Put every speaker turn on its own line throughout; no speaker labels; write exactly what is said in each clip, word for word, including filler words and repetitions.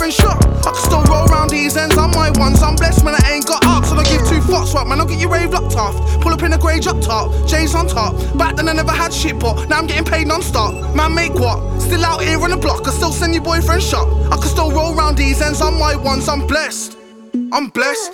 boyfriend shot. I can still roll round these ends on my ones. I'm blessed, man, I ain't got up, so I give two fucks. What, man, I'll get you rave locked off. Pull up in a grey drop top, J's on top. Back then I never had shit, but now I'm getting paid non-stop. Man, make what? Still out here on the block, I still send your boyfriend shot. I can still roll round these ends on my ones. I'm blessed, I'm blessed.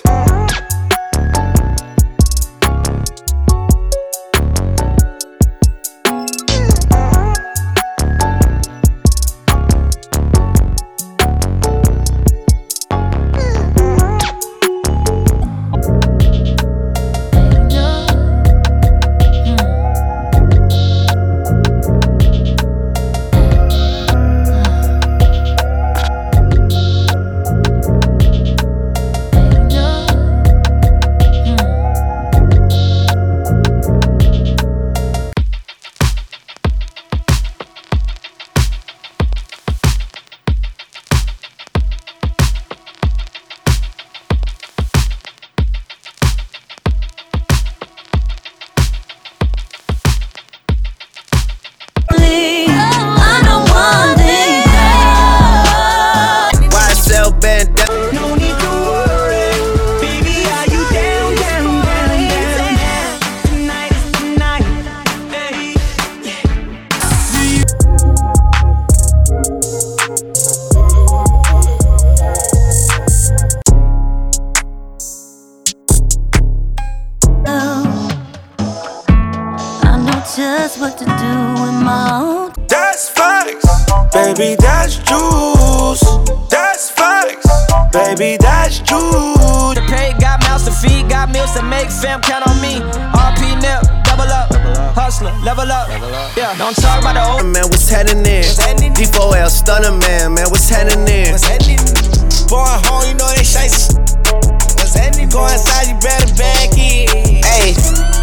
Just what to do with my own.
That's facts, baby, that's juice. That's facts, baby, that's juice.
The pay got mouths to feed, got meals to make, fam, count on me. R P N L, double up, hustler, level up. Yeah, don't talk about the old
man, what's happening there? D four L, stunner man, man, what's happening there?
What's happening? Going home, you know they shice. What's happening? Go inside, you better back in.
Hey.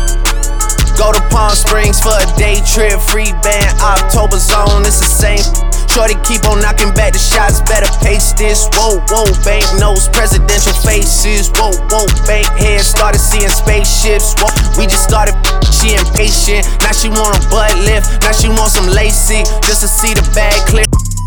Go to Palm Springs for a day trip, free band, October zone, it's the same. Shorty keep on knocking back the shots, better pace this. Whoa, whoa, bank notes, presidential faces. Whoa, whoa, bank heads, started seeing spaceships. Whoa, we just started, she impatient. Now she want a butt lift, now she want some lacy, just to see the bag clear.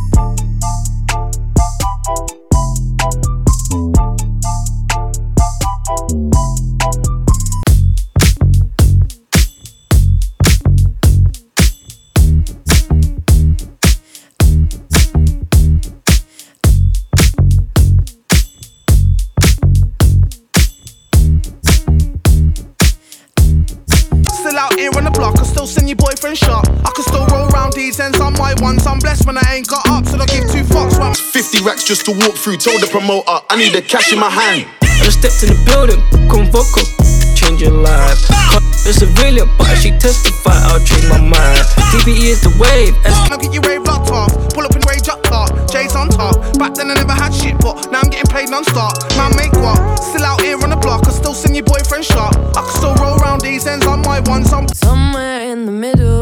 Send your boyfriend shot. I can still roll round these ends on my ones. I'm blessed when I ain't got up, so I give two fucks. When
fifty racks just to walk through. Told the promoter I need the cash in my hand.
I just stepped in the building, convoco, change your life. A civilian, but she testify, I'll change my mind. D B E is the wave.
I'll get you rave locked off. Pull up in rage up top, J's on top. Back then I never had shit, but now I'm getting paid non-stop. Man, make what? Still out here on the block, I still send your boyfriend shot. I can still roll round these ends on my ones. I'm
somewhere in the middle.